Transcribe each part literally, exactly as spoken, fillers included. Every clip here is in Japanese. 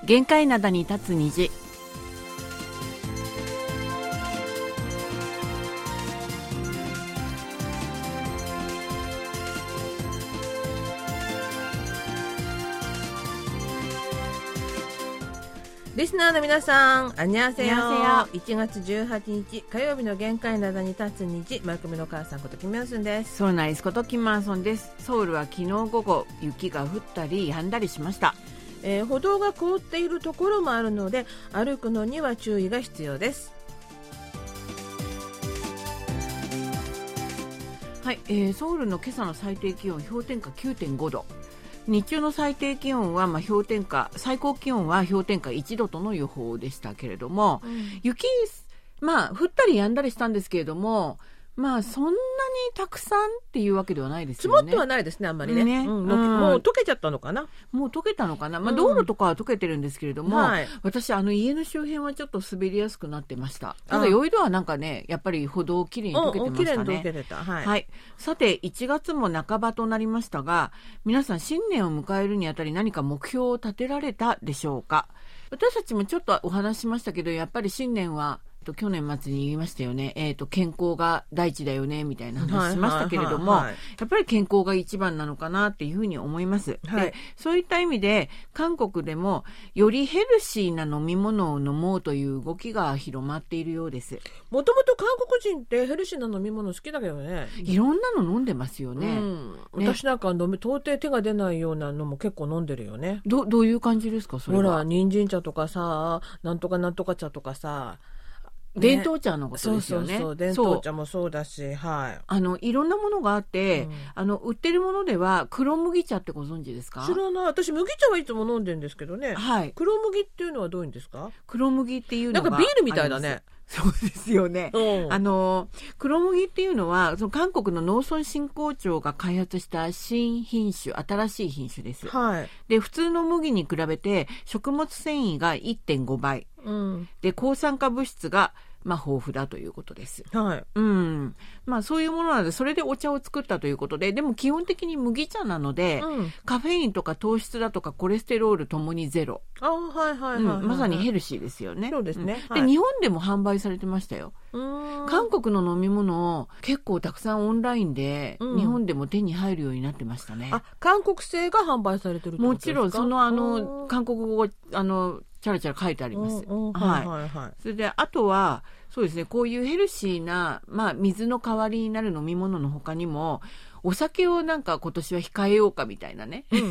限界灘に立つ虹。 リスナーの皆さん、あんにゃんせよ。 あんにゃんせよ。 いちがつじゅうはちにち火曜日の限界灘に立つ虹、マイクミの母さんことキムヨンスンです。 ソウルナリスことキムマンソンです。ソウルは昨日午後雪が降ったり止んだりしました。 えー、歩道が凍っているところもあるので歩くのには注意が必要です。 はい、えー、ソウルの今朝の最低気温氷点下 きゅうてんごど、日中の最低気温はまあ氷点下、最高気温は氷点下いちどとの予報でしたけれども、うん、雪、まあ降ったり止んだりしたんですけれども、まあそんなにたくさんっていうわけではないですよね。 積もってはないですね、あんまりね。 ね、 うん、もう、うん、もう溶けちゃったのかな。 もう溶けたのかな。まあ道路とかは溶けてるんですけれども、うん、はい、私あの家の周辺はちょっと滑りやすくなってました。ただヨイドはなんかね、やっぱり歩道きれいに溶けてましたね。 きれいに溶けてた。はい。 はい。さていちがつも半ばとなりましたが、皆さん新年を迎えるにあたり何か目標を立てられたでしょうか。私たちもちょっとお話ししましたけど、やっぱり新年は去年末に言いましたよね、えーと、健康が第一だよねみたいな話しましたけれども、はいはいはいはい、やっぱり健康が一番なのかなっていうふうに思います、はい、でそういった意味で韓国でもよりヘルシーな飲み物を飲もうという動きが広まっているようです。 もともと韓国人ってヘルシーな飲み物好きだけどね、 いろんなの飲んでますよね、 うん、ね、私なんか飲み到底手が出ないようなのも結構飲んでるよね。 ど, どういう感じですかそれは。 ほら人参茶とかさ、なんとかなんとか茶とかさ、 ね、伝統茶のことですよね。 そうそうそう、伝統茶もそうだし、はい。 あのいろんなものがあって、うん、あの売ってるものでは黒麦茶ってご存知ですか。 知らない。私麦茶はいつも飲んでるんですけどね、はい、黒麦っていうのはどういうんですか。 黒麦っていうのがなんかビールみたいだね。 そうですよね、うん、あの黒麦っていうのはその韓国の農村振興庁が開発した新品種、新しい品種です、はい、で普通の麦に比べて食物繊維が いってんごばい、うん、で抗酸化物質がまあ、豊富だということです、はい、うん、まあ、そういうものなのでそれでお茶を作ったということで、でも基本的に麦茶なので、うん、カフェインとか糖質だとかコレステロールともにゼロ、 あ、はいはいはいはいはい、 うん、まさにヘルシーですよね。 そうですね、 うん、で、はい、日本でも販売されてましたよ。うーん、韓国の飲み物を結構たくさんオンラインで日本でも手に入るようになってましたね、 うん、あ、韓国製が販売されてるってことですか。 もちろんそのあの韓国語あのチャラチャラ書いてあります、うんうん、はいはいはい、それであとはそうですね、こういうヘルシーな、まあ、水の代わりになる飲み物の他にもお酒をなんか今年は控えようかみたいなね、うんうん、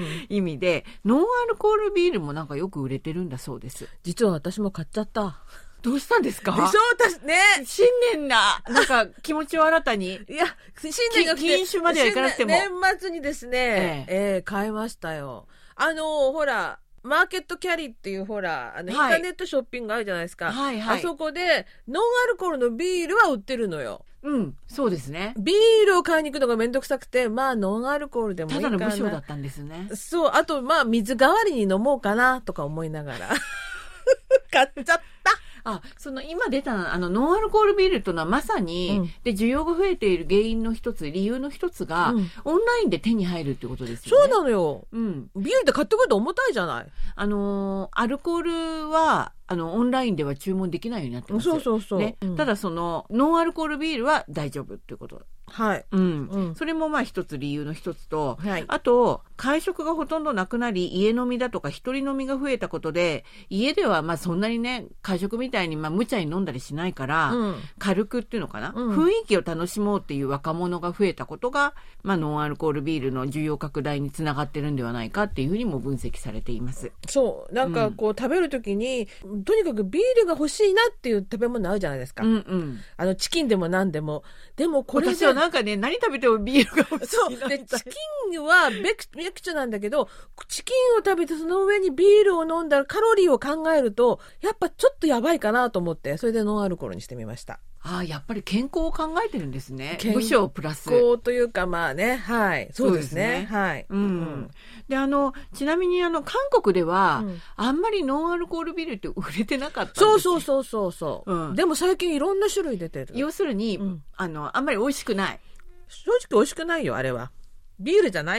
意味でノンアルコールビールもなんかよく売れてるんだそうです。 実は私も買っちゃった。 どうしたんですか。 でしょ、私ね、 新年ななんか気持ちを新たにいや新年が来て禁酒まではいかなくても年末にですね、えええー、買いましたよ。あのほらマーケットキャリーっていうほらあの、はい、インターネットショッピングあるじゃないですか、はいはい、あそこでノンアルコールのビールは売ってるのよ。 うん、そうですね。 ビールを買いに行くのがめんどくさくて、まあノンアルコールでもいいかな。 ただの武将だったんですね。 そう、あとまあ水代わりに飲もうかなとか思いながら買っちゃった。 あ、その今出たあのノンアルコールビールというのはまさに、うん、で需要が増えている原因の一つ、理由の一つが、うん、オンラインで手に入るってことですよね。 そうなのよ、うん、ビールで買ってくると重たいじゃない。 あのー、アルコールはあのオンラインでは注文できないようになってます。 そうそうそう、 ね、うん、ただそのノンアルコールビールは大丈夫っていうこと。 はい、 うんうん、それもまあ一つ理由の一つと、 はい、 あと会食がほとんどなくなり家飲みだとか一人飲みが増えたことで、家ではまあそんなにね会食みたいにまあ無茶に飲んだりしないから、うん、軽くっていうのかな、うん、雰囲気を楽しもうっていう若者が増えたことが、まあ、ノンアルコールビールの需要拡大につながってるんではないかっていうふうにも分析されています。 そう、なんかこう、うん、食べるときにとにかくビールが欲しいなっていう食べ物あるじゃないですか、うんうん、あのチキンでも何でも。でもこれ私はなんかね、何食べてもビールが欲しいなみたい。 そうでチキンはベクベクチュなんだけど、チキンを食べてその上にビールを飲んだらカロリーを考えるとやっぱちょっとやばいかなと思って、それでノンアルコールにしてみました。 ああ、やっぱり健康を考えてるんですね。無償プラス健康というか、まあね、はい、そうですね、はい、 うんうん、であのちなみにあの韓国では、うん、あんまりノンアルコールビールって売れてなかったんですよ。 そうそうそうそうそう、うん、でも最近いろんな種類出てる。 要するに、うん、あのあんまり美味しくない。 正直美味しくないよ、あれは。ビールじゃないもん。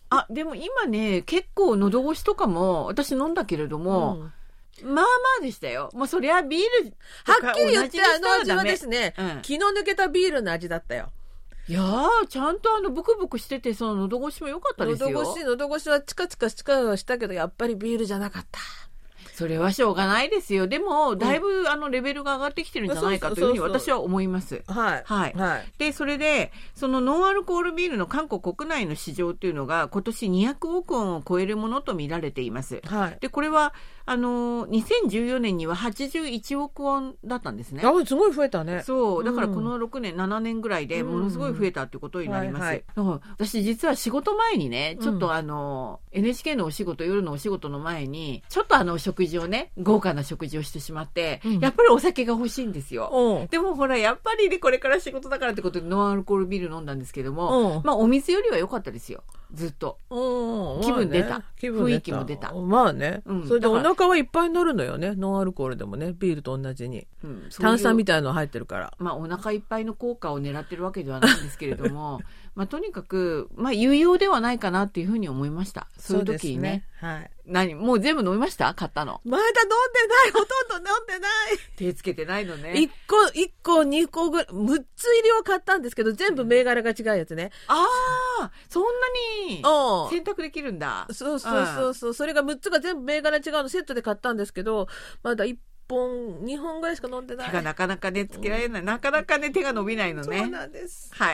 あ、でも今ね、結構喉越しとかも、私飲んだけれども、うん、まあまあでしたよ。もうそりゃビールはっきり言ってあの味はですね、うん、気の抜けたビールの味だったよ。 いやー、ちゃんとあの、ブクブクしてて、その喉越しも良かったですよ。 喉越し、喉越しはチカチカチカはしたけど、やっぱりビールじゃなかった。 それはしょうがないですよ。でも、だいぶ、うん、あの、レベルが上がってきてるんじゃないかというふうに私は思います。 はい。 はい。はい。で、それで、そのノンアルコールビールの韓国国内の市場っていうのが、今年にひゃくおくウォンを超えるものと見られています。はい。で、これは、あの、にせんじゅうよねんにははちじゅういちおくウォンだったんですね。 あ、すごい増えたね。 そう。だからこのろくねん、うん、ななねんぐらいでものすごい増えたってことになります。うんはいはい、私実は仕事前にね、ちょっとあの、うん、エヌエイチケー のお仕事、夜のお仕事の前に、ちょっとあの、食事をね、豪華な食事をしてしまって、うん、やっぱりお酒が欲しいんですよ。でもほら、やっぱりね、これから仕事だからってことでノンアルコールビール飲んだんですけども、まあお水よりは良かったですよ。ずっと。気分出た。まあね、気分出た。雰囲気も出た。 まあね。うん、それでお腹はいっぱいになるのよね。ノンアルコールでもね。ビールと同じに。うん、ういう炭酸みたいなの入ってるから。 まあお腹いっぱいの効果を狙ってるわけではないんですけれども、まあとにかく、まあ有用ではないかなっていうふうに思いました。そういう時にね。はい。何もう全部飲みました買ったの。 まだ飲んでないほとんど飲んでない手つけてないのね。 いっこ、いっこ、にこぐらい、むっつ入りを買ったんですけど、全部銘柄が違うやつね。 ああ、そんなに選択できるんだ。 そうそうそうそう。それがむっつが全部銘柄違うのセットで買ったんですけど、まだいっぽん、にほんぐらいしか飲んでない。 手がなかなかね、つけられない。うん、なかなかね、手が伸びないのね。 そうなんです。 はい。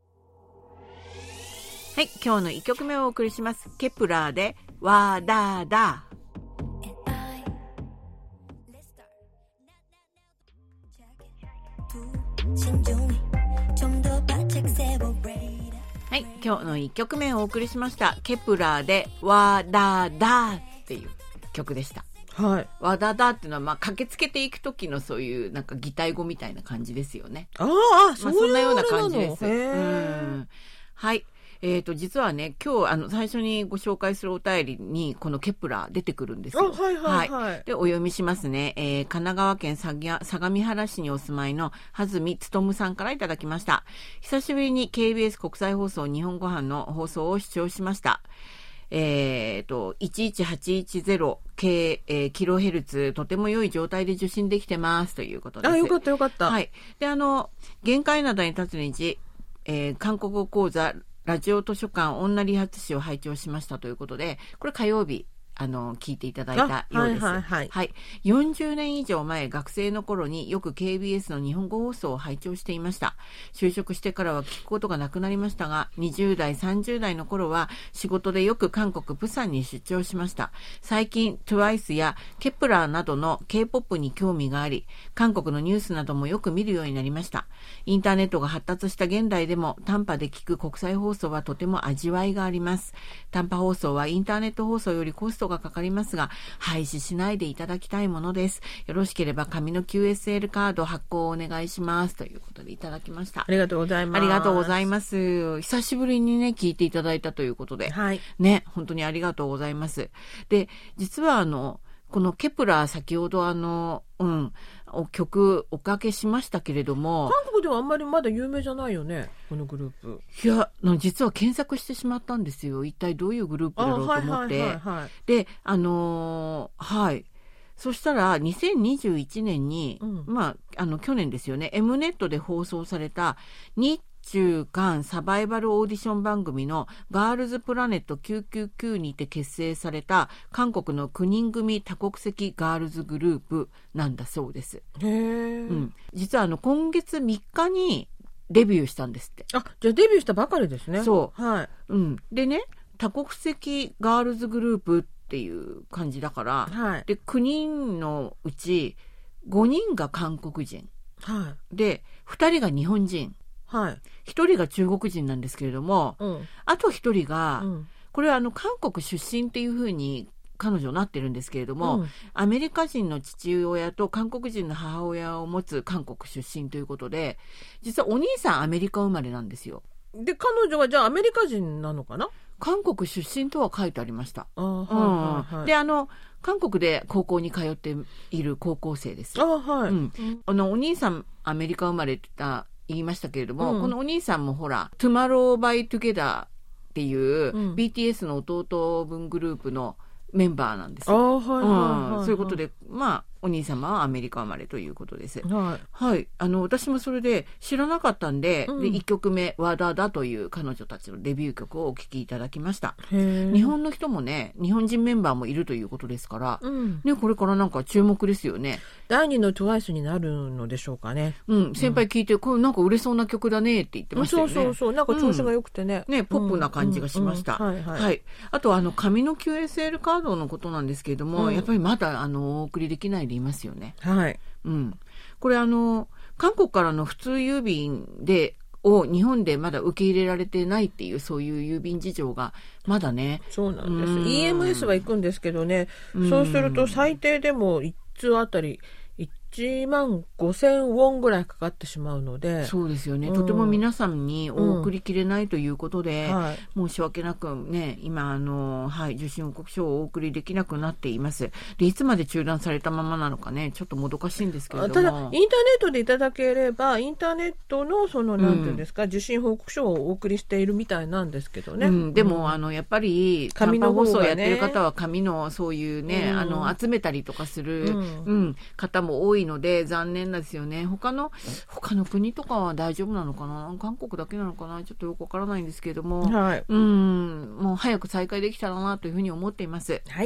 はい、今日のいっきょくめをお送りします。ケプラーで、わだだ。はい、今日のいっきょくめをお送りしました。ケプラーで、わだだっていう曲でした。 はい。 わだだっていうのは、まあ、駆けつけていく時のそういう、なんか擬態語みたいな感じですよね。 ああ、 まあ、そんなような感じです。うん。はい。えっと、実はね、今日、あの、最初にご紹介するお便りに、このケプラー出てくるんですよ。 はいはいはい。はい、 で、お読みしますね。えー、神奈川県相模原市にお住まいの、はずみつとむさんからいただきました。久しぶりに ケービーエス 国際放送日本ご飯の放送を視聴しました。えっと、いちいちはちいちゼロ K、えー、キロヘルツ、とても良い状態で受信できてます、ということです。 あ、よかったよかった。 はい。で、あの、限界灘に立つ日、えー、韓国語講座、ラジオ図書館女理髪師を拝聴しましたということで、これ火曜日、あの、聞いていただいたようです。 はいはいはい。 はい。よんじゅうねん以上前、学生の頃によく ケービーエス の日本語放送を拝聴していました。就職してからは聞くことがなくなりましたが、にじゅうだい、さんじゅうだいの頃は仕事でよく韓国、プサンに出張しました。最近、トゥワイス やケプラーなどの K-ポップ に興味があり、韓国のニュースなどもよく見るようになりました。インターネットが発達した現代でも短波で聞く国際放送はとても味わいがあります。短波放送はインターネット放送よりコストがかかりますが、廃止しないでいただきたいものです。よろしければ紙の キューエスエル カード発行をお願いしますということでいただきました。 ありがとうございます。 ありがとうございます。久しぶりにね聞いていただいたということで、 はい、 ね本当にありがとうございます。で、実はあのこのケプラー先ほどあのうん曲おかけしましたけれども、 韓国ではあんまりまだ有名じゃないよね、このグループ。 いや実は検索してしまったんですよ。一体どういうグループだろうと思って、はいはいはいはい、であのー、はいそしたらにせんにじゅういちねんに、うん、まああの去年ですよね、 M ネットで放送された日中韓サバイバルオーディション番組のガールズプラネットきゅうきゅうきゅうにて結成された韓国のきゅうにん組多国籍ガールズグループなんだそうです。 へー、 うん、実はあの今月みっかにデビューしたんですって。 あ、じゃあデビューしたばかりですね。 そう、 はい、 うん、でね多国籍ガールズグループっていう感じだから、 はい、 できゅうにんのうちごにんが韓国人、 はい、 でふたりが日本人、 はい、 ひとりが中国人なんですけれども、 うん、 あとひとりが、 うん、 これはあの韓国出身っていうふうに彼女なってるんですけれども、うん、アメリカ人の父親と韓国人の母親を持つ韓国出身ということで、実はお兄さんアメリカ生まれなんですよ。 で彼女はじゃあアメリカ人なのかな。 韓国出身とは書いてありました。 あ、はいはいはい、 であの韓国で高校に通っている高校生です。 あ、はい、 うん、あのお兄さんアメリカ生まれって言いましたけれども、うん、このお兄さんもほら Tomorrow by Together っっていう、うん、ビーティーエス の弟分グループのメンバーなんですよ。 あ、はいはいはいはい、 そういうことで、まあお兄様はアメリカ生まれということです。 はい、 はい、あの私もそれで知らなかったんで、うん、でいっきょくめ「和田だ」という彼女たちのデビュー曲をお聴きいただきました。日本の人もね、日本人メンバーもいるということですから、うんね、これからなんか注目ですよね。 だいにの トゥワイス になるのでしょうかね。 うん、先輩聞いて、うん、これなんか売れそうな曲だねって言ってましたよね。 そうそうそう、なんか調子が良くてね、 うん、ね、ポップな感じがしました。はい。あとあの紙の キューエスエル カードのことなんですけれども、うん、やっぱりまだあのお送りできないでいますよね。 はい、 うん、これあの韓国からの普通郵便でを日本でまだ受け入れられてないっていう、そういう郵便事情がまだね。 そうなんです。イーエムエス は行くんですけどね、そうすると最低でもいっつうあたりいちまんごせんウォンぐらいかかってしまうので。 そうですよね、うん、とても皆さんにお送りきれないということで、うんはい、申し訳なくね、今あの、はい、受信報告書をお送りできなくなっています。でいつまで中断されたままなのかね、ちょっともどかしいんですけれども、 ただインターネットでいただければインターネットのそのなんていうんですか、うん、受信報告書をお送りしているみたいなんですけどね、 うん、でも、うん、あのやっぱり紙の放送をやってる方は紙のそういうね、うん、あの集めたりとかする、うんうん、方も多いので残念ですよね。他の他の国とかは大丈夫なのかな、韓国だけなのかな、ちょっとよくわからないんですけれども、 はい、 うんもう早く再開できたらなというふうに思っています。 はい。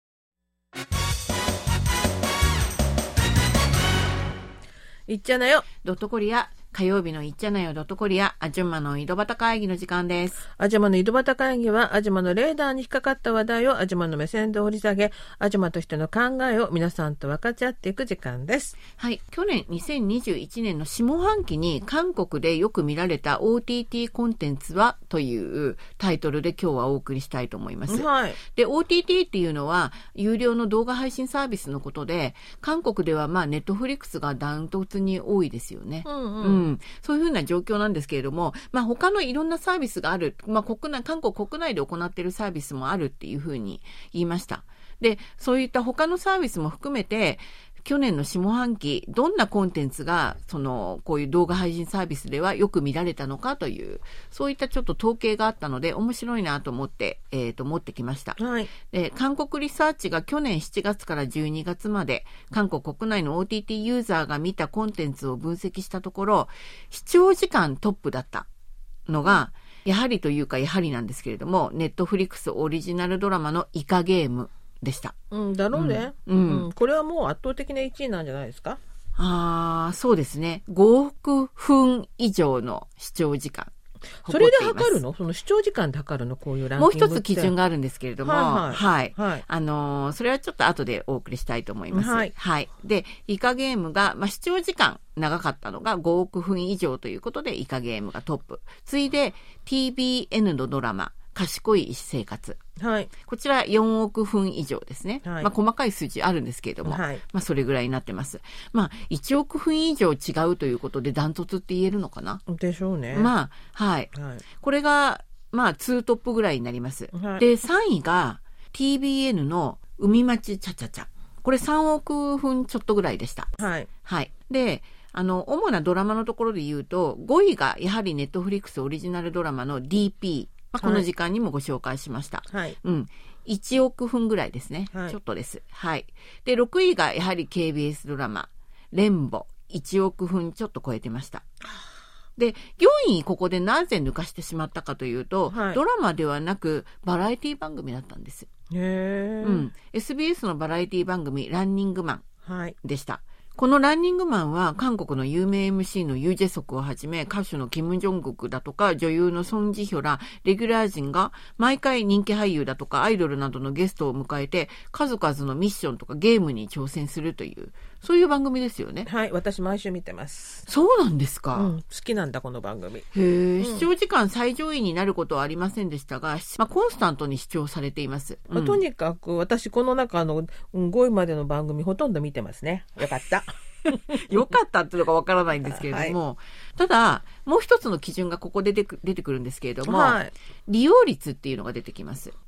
いっちゃなよドットコリア、火曜日のいっちゃなよドットコリア、あじゅまの井戸端会議の時間です。 あじゅまの井戸端会議は、あじゅまのレーダーに引っかかった話題をあじゅまの目線で掘り下げ、あじゅまとしての考えを皆さんと分かち合っていく時間です。 はい、去年にせんにじゅういちねんの下半期に韓国でよく見られた オーティーティー コンテンツはというタイトルで今日はお送りしたいと思います。 はい、 で オーティーティー っていうのは有料の動画配信サービスのことで、韓国ではまあネットフリックスがダントツに多いですよね。 うんうんうん、そういうふうな状況なんですけれども、まあ、他のいろんなサービスがある、まあ、国内韓国国内で行っているサービスもあるっていうふうに言いました。でそういった他のサービスも含めて去年の下半期どんなコンテンツがそのこういう動画配信サービスではよく見られたのかという、そういったちょっと統計があったので面白いなと思って、えー、と持ってきました。 はい、 で韓国リサーチが去年しちがつからじゅうにがつまで韓国国内の オーティーティー ユーザーが見たコンテンツを分析したところ、視聴時間トップだったのがやはりというかやはりなんですけれども、ネットフリックスオリジナルドラマのイカゲームでした。 うん、だろうね、 うんうん、これはもう圧倒的ないちいなんじゃないですか。 ああ、そうですね。ごおくふん以上の視聴時間。 それで測るの？その視聴時間で測るの？こういうランキングって。 もう一つ基準があるんですけれども、 はい、 はいはいはい、 あのー、それはちょっと後でお送りしたいと思います。 はい。 はい、で、イカゲームが、まあ、視聴時間長かったのがごおくふん以上ということで、イカゲームがトップ。次いで ティービーエヌ のドラマ、賢い生活。 はい、 こちらよんおくふん以上ですね。 はい、 まあ、細かい数字あるんですけれども、 はい、 まあ、それぐらいになってます。まあ、いちおくふん以上違うということでダントツって言えるのかな。 でしょうね。 まあ、はい。 はい、 これが、まあ、にトップぐらいになります。 はい、 で、さんいが ティービーエヌ の海町チャチャチャ。これさんおくふんちょっとぐらいでした。 はい。 はい。で、あの、主なドラマのところで言うと、ごいがやはりネットフリックスオリジナルドラマの ディーピー。まあ、この時間にもご紹介しました。 はい。 うん。いちおくふんぐらいですね。 はい、 ちょっとです。はい。で、ろくいがやはり ケービーエス ドラマ、レンボ。いちおくふんちょっと超えてました。で、よんいここでなぜ抜かしてしまったかというと、 はい、 ドラマではなくバラエティ番組だったんです。 へー。 うん。エスビーエス のバラエティ番組、ランニングマンでした。 はい、 このランニングマンは韓国の有名 エムシー のユージェソクをはじめ歌手のキム・ジョングクだとか女優のソン・ジヒョらレギュラー陣が毎回人気俳優だとかアイドルなどのゲストを迎えて数々のミッションとかゲームに挑戦するというそういう番組ですよね。 はい、私毎週見てます。 そうなんですか。 うん、好きなんだこの番組。 へえ、うん、視聴時間最上位になることはありませんでしたが、まあ、コンスタントに視聴されています。 うん、とにかく私この中のごいまでの番組ほとんど見てますね。よかった。 よかったっていうのかわからないんですけれども、はい、ただもう一つの基準がここで出てくるんですけれども、 はい、 利用率っていうのが出てきます。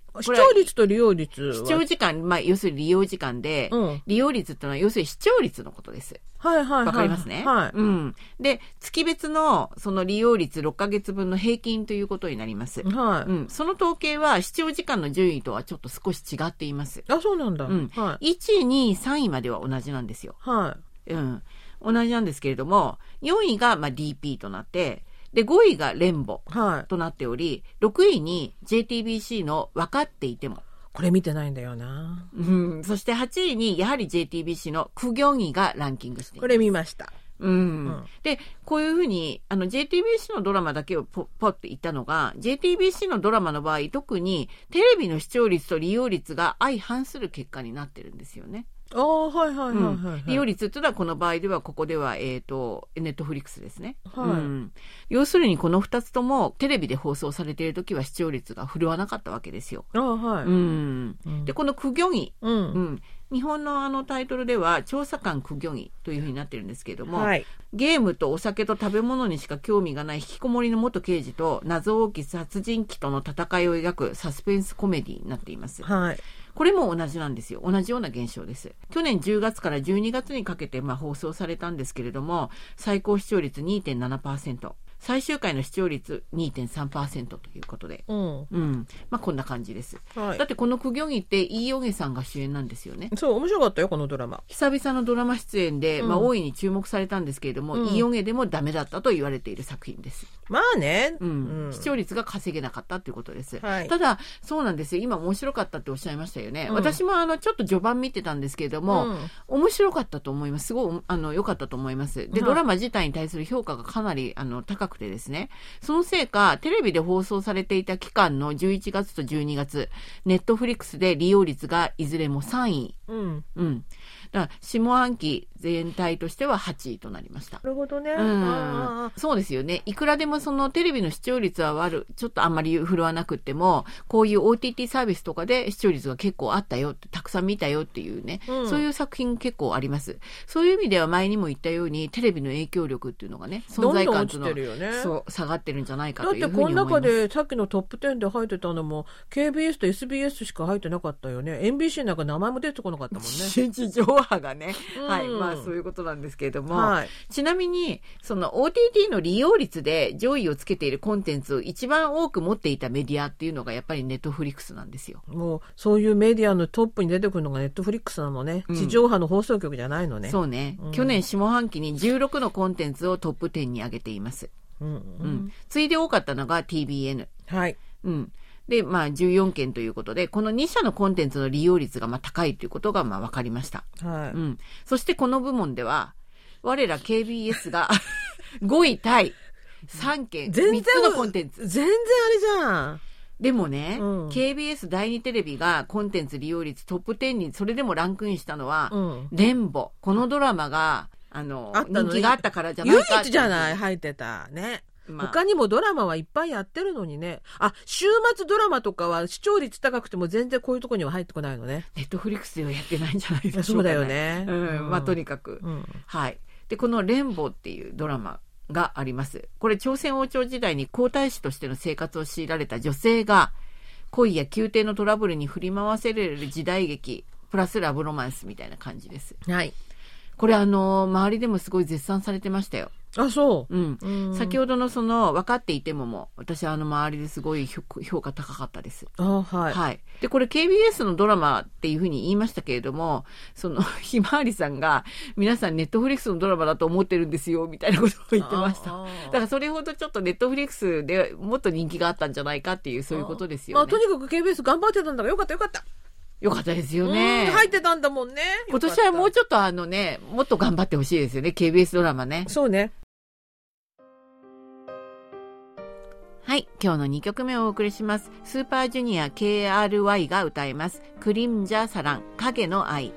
視聴率と利用率は視聴時間、まあ、要するに利用時間で、うん、利用率ってのは要するに視聴率のことです。 はいはいはい。 わかりますね。 はい。 うん。で、月別のその利用率ろっかげつぶんの平均ということになります。 はい。 うん。その統計は視聴時間の順位とはちょっと少し違っています。 あ、そうなんだ。 うん。はい。いちい、にい、さんいまでは同じなんですよ。 はい。 うん。同じなんですけれども、よんいがまあ ディーピー となって、で、ごいがレンボとなっており、はい、ろくいに ジェイティービーシー の分かっていても。 これ見てないんだよな。 うん。そしてはちいにやはり ジェイティービーシー の苦行儀がランキングしています。 これ見ました。 うん。うん、で、こういうふうに、あの、ジェイティービーシー のドラマだけをポポって言ったのが、ジェイティービーシー のドラマの場合、特にテレビの視聴率と利用率が相反する結果になってるんですよね。 ああ、はいはいはいはい、はいうん。利用率っていうのはこの場合では、ここでは、えっと、ネットフリックスですね。 はい。うん、 要するにこの二つともテレビで放送されているときは視聴率が振るわなかったわけですよ。 ああ、はい。 うん。うん、で、この苦行儀。 うん。うん。日本のあのタイトルでは調査官苦行儀というふうになってるんですけれども、 はい、 ゲームとお酒と食べ物にしか興味がない引きこもりの元刑事と謎多き殺人鬼との戦いを描くサスペンスコメディになっています。 はい。 これも同じなんですよ。同じような現象です。去年じゅうがつからじゅうにがつにかけてまあ放送されたんですけれども、最高視聴率 にてんななパーセント。最終回の視聴率 にてんさんパーセント ということで。 うん。 うん。まあこんな感じです。 はい、 だってこの苦行儀ってイ・ヨゲさんが主演なんですよね。 そう、面白かったよ、このドラマ。 久々のドラマ出演で、うん、まあ大いに注目されたんですけれども、うん、イ・ヨゲでもダメだったと言われている作品です。 まあね。 うん。うん、視聴率が稼げなかったということです。 はい、 ただ、そうなんですよ。今面白かったっておっしゃいましたよね。うん、私もあの、ちょっと序盤見てたんですけれども、うん、面白かったと思います。すごい、あの、良かったと思います。で、ドラマ自体に対する評価がかなり、あの、高くてですね。そのせいか、テレビで放送されていた期間のじゅういちがつとじゅうにがつ、ネットフリックスで利用率がいずれもさんい。 うん。 うん。だから下半期全体としてははちいとなりました。 なるほどね。 うん。そうですよね。いくらでもそのテレビの視聴率は悪い、ちょっとあんまり振るわなくっても、こういう オーティーティー サービスとかで視聴率が結構あったよって、たくさん見たよっていうね、うん、そういう作品結構あります。そういう意味では前にも言ったように、テレビの影響力っていうのがね、存在感っていうのは、 どんどん落ちてるよね、 そう、下がってるんじゃないかというふうに思います。 だってこの中でさっきのトップじゅうで入ってたのも、ケービーエス と エスビーエス しか入ってなかったよね。エヌビーシー なんか名前も出てこなかったもんね。 地上波がね。 うん、 はい。まあそういうことなんですけれども。 はい、 ちなみに、その オーティーティー の利用率で上位をつけているコンテンツを一番多く持っていたメディアっていうのがやっぱりネットフリックスなんですよ。 もうそういうメディアのトップに出てくるのがネットフリックスなのね。うん、地上波の放送局じゃないのね。 そうね。うん、去年下半期にじゅうろくのコンテンツをトップじゅうに上げています。 うんうんうん、 次いで多かったのが ティービーエヌ。 はい。 うん。で、まあじゅうよんけんということで、このに社のコンテンツの利用率がまあ高いということがまあ分かりました。 はい。 うん。そしてこの部門では、我ら ケービーエス がごいタイ、さんけん、みっつのコンテンツ。 全然あれじゃん。 でもね、 うん、 ケービーエス 第二テレビがコンテンツ利用率トップじゅうにそれでもランクインしたのは、 うん、 レンボ。このドラマが、あの、あ人気があったからじゃないか。 唯一じゃない、入ってた。ね。まあ、他にもドラマはいっぱいやってるのにね。あ、週末ドラマとかは視聴率高くても全然こういうとこには入ってこないのね。 ネットフリックスではやってないんじゃないでしょうか、ね。 そうだよね。 うん。うん、まあとにかく、 うん。 はい。で、このレンボーっていうドラマがあります。これ朝鮮王朝時代に皇太子としての生活を強いられた女性が恋や宮廷のトラブルに振り回せられる時代劇、プラスラブロマンスみたいな感じです。 はい。 これあの、周りでもすごい絶賛されてましたよ。 あ、そう。 うん。うん、先ほどのその、分かっていてもも、私はあの周りですごい評価高かったです。 あ、はい。 はい。で、これ ケービーエス のドラマっていうふうに言いましたけれども、その、ひまわりさんが、皆さんネットフリックスのドラマだと思ってるんですよ、みたいなことを言ってました。だからそれほどちょっとネットフリックスでもっと人気があったんじゃないかっていう、そういうことですよね。 まあ、とにかく ケービーエス 頑張ってたんだからよかったよかった。 よかったですよね。 入ってたんだもんね。 今年はもうちょっとあのね、もっと頑張ってほしいですよね。ケービーエス ドラマね。 そうね。 はい。今日のにきょくめをお送りします。スーパージュニア ケーアールワイ が歌います。クリムジャサラン、影の愛。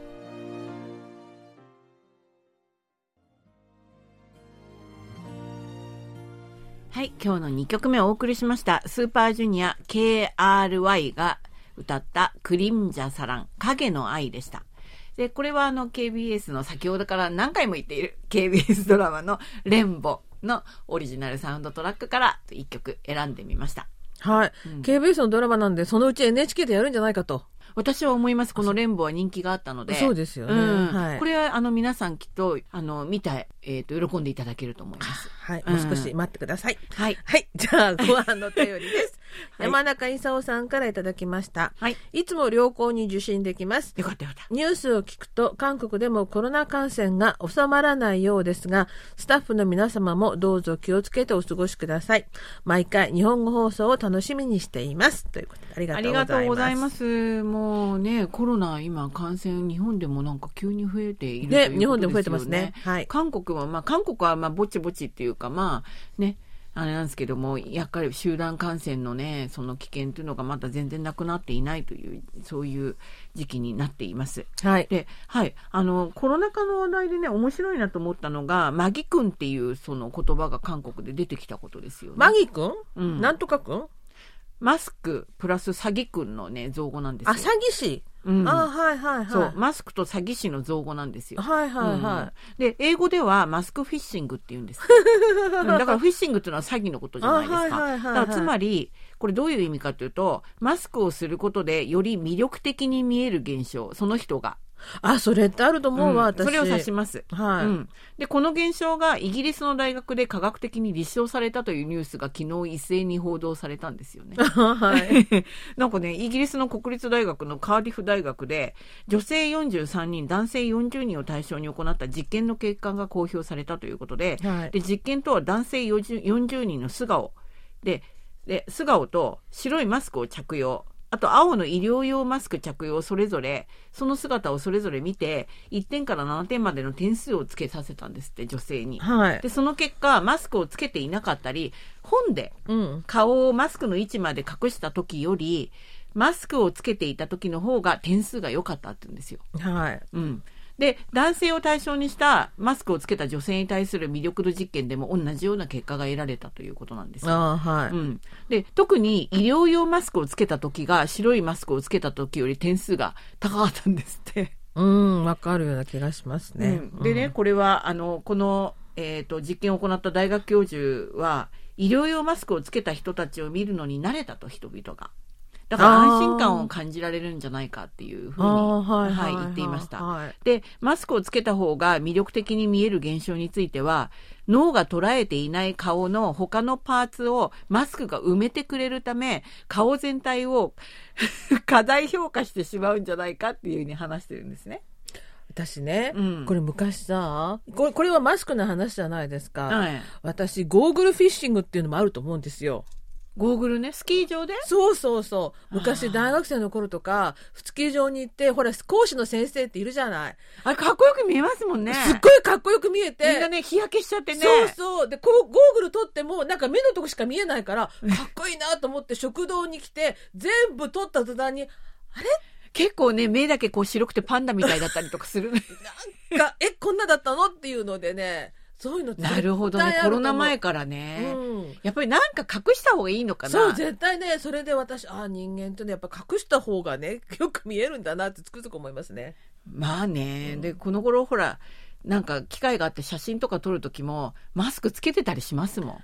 はい。今日のにきょくめをお送りしました。スーパージュニア ケーアールワイ が歌ったクリムジャサラン、影の愛でした。で、これはあの ケービーエス の先ほどから何回も言っている ケービーエス ドラマのレンボのオリジナルサウンドトラックからいっきょく選んでみました。 はい、うん、ケービーエス のドラマなんでそのうち エヌエイチケー でやるんじゃないかと私は思います。このレンボーは人気があったので。 そうですよね。うんはい、 これはあの皆さんきっとあの見た、えー、と喜んでいただけると思います。 はい、うん、もう少し待ってください。 はい。 はい。じゃあ、ご飯のお便りです。はい、山中勲さんからいただきました。はい。いつも良好に受信できます。 よかったよかった。 ニュースを聞くと、韓国でもコロナ感染が収まらないようですが、スタッフの皆様もどうぞ気をつけてお過ごしください。毎回日本語放送を楽しみにしています。ということで、ありがとうございます。 ありがとうございます。もうね、コロナ今感染日本でもなんか急に増えているということですよね。 ね、日本でも増えてますね。はい。 韓国はまあ韓国はまあぼちぼちっていうかまあね。あれなんですけども、やっぱり集団感染のね、その危険というのがまだ全然なくなっていないという、そういう時期になっています。 はい。 で、はい。あの、コロナ禍の話題でね、面白いなと思ったのが、マギ君っていうその言葉が韓国で出てきたことですよね。 マギ君？ うん。 なんとか君？ マスクプラス詐欺君のね、造語なんですよ。 あ、詐欺師？ うん、 あはいはいはい。 そう、マスクと詐欺師の造語なんですよ。 はいはいはい。 うん、で、英語ではマスクフィッシングって言うんです。うん、だからフィッシングっていうのは詐欺のことじゃないですか。はいはいはいはい、だからつまり、これどういう意味かというと、マスクをすることでより魅力的に見える現象、その人が。 あ、それってあると思うわ、うん、私。 それを指します。 はい、うん。で、 この現象がイギリスの大学で科学的に立証されたというニュースが昨日一斉に報道されたんですよね。 はい。 なんかね、イギリスの国立大学のカーディフ大学で、女性よんじゅうさんにん、男性よんじゅうにんを対象に行った実験の結果が公表されたということで、はい、で実験とは男性よんじゅうにんの素顔で、で、素顔と白いマスクを着用。あと、青の医療用マスク着用それぞれ、その姿をそれぞれ見て、いってんからななてんまでの点数をつけさせたんですって、女性に。 はい。 で、その結果、マスクをつけていなかったり、本で顔をマスクの位置まで隠した時より、マスクをつけていた時の方が点数が良かったって言うんですよ。 はい。 うん。で、男性を対象にしたマスクをつけた女性に対する魅力度実験でも同じような結果が得られたということなんですよ。 あ、はい。 うん。で、特に医療用マスクをつけた時が白いマスクをつけた時より点数が高かったんですって。 うん、わかるような気がしますね。 うん、でね、これは、あの、この、えっと、実験を行った大学教授は、医療用マスクをつけた人たちを見るのに慣れたと、人々が。だから安心感を感じられるんじゃないかっていうふうに、はいはい、言っていました、はい。で、マスクをつけた方が魅力的に見える現象については、脳が捉えていない顔の他のパーツをマスクが埋めてくれるため、顔全体を過大評価してしまうんじゃないかっていうふうに話してるんですね。 私ね、うん、これ昔さこれ、これはマスクの話じゃないですか。はい、私、ゴーグルフィッシングっていうのもあると思うんですよ。 ゴーグルね、スキー場で？ そうそうそう。昔大学生の頃とか、スキー場に行って、ほら、講師の先生っているじゃない。 あれ、かっこよく見えますもんね。 すっごいかっこよく見えて。 みんなね、日焼けしちゃってね。 そうそう。で、こう、ゴーグル取っても、なんか目のとこしか見えないから、かっこいいなと思って食堂に来て、全部取った途端に、あれ？ 結構ね、目だけこう白くてパンダみたいだったりとかする。 なんか、え、こんなだったのっていうのでね、そういうのなるほどね。コロナ前からね、うん。やっぱりなんか隠した方がいいのかな。 そう、絶対ね。それで私、ああ、人間ってね、やっぱ隠した方がね、よく見えるんだなってつくづく思いますね。 まあね。うん、で、この頃ほら、なんか機会があって写真とか撮るときも、マスクつけてたりしますもん。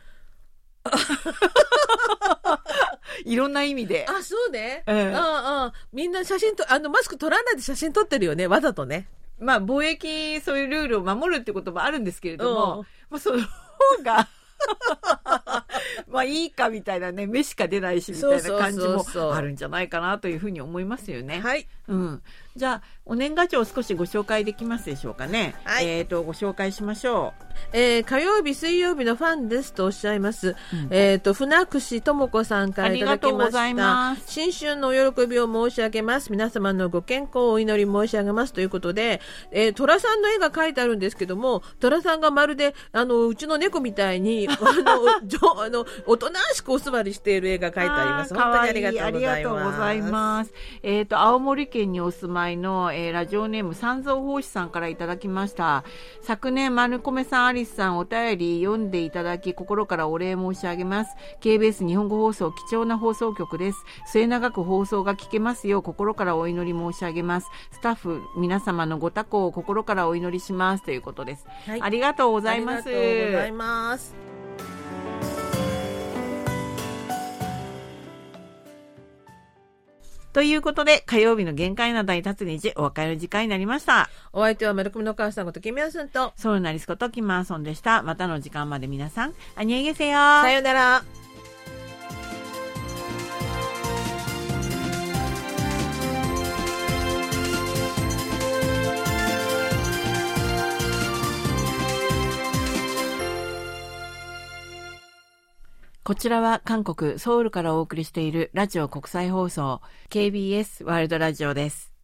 いろんな意味で。 あ、そうね。うん。ああ、みんな写真と、あの、マスク撮らないで写真撮ってるよね。わざとね。 まあ、貿易、そういうルールを守るってこともあるんですけれども、まあ、その方が、まあいいかみたいなね、目しか出ないしみたいな感じもあるんじゃないかなというふうに思いますよね。 はい。 うん。じゃあ、お年賀状を少しご紹介できますでしょうかね。はい。えっと、ご紹介しましょう。 えー、火曜日、水曜日のファンですとおっしゃいます。うん、えっと、船串智子さんからいただきました。ありがとうございます。新春のお喜びを申し上げます。皆様のご健康をお祈り申し上げますということで、えー、虎さんの絵が描いてあるんですけども、虎さんがまるで、あの、うちの猫みたいに、あの、じょあのおとなしくお座りしている絵が描いてあります。本当にありがとうございます。 ありがとうございます。えっと、青森県にお住まいの、えー、ラジオネーム三蔵法師さんからいただきました。昨年、マヌコメさん、アリスさん、お便り読んでいただき、心からお礼申し上げます。ケービーエス 日本語放送、貴重な放送局です。末永く放送が聞けますよう、心からお祈り申し上げます。スタッフ、皆様のご多幸を心からお祈りします。ということです。はい、ありがとうございます。 ありがとうございます。 ということで、火曜日の限界な大達日、お別れの時間になりました。 お相手は丸組の母さんことキミヤスンと、 ソウルナリスことキマーソンでした。またの時間まで皆さん、アニエゲセヨ。 さようなら。 こちらは韓国ソウルからお送りしているラジオ国際放送 ケービーエス ワールドラジオです。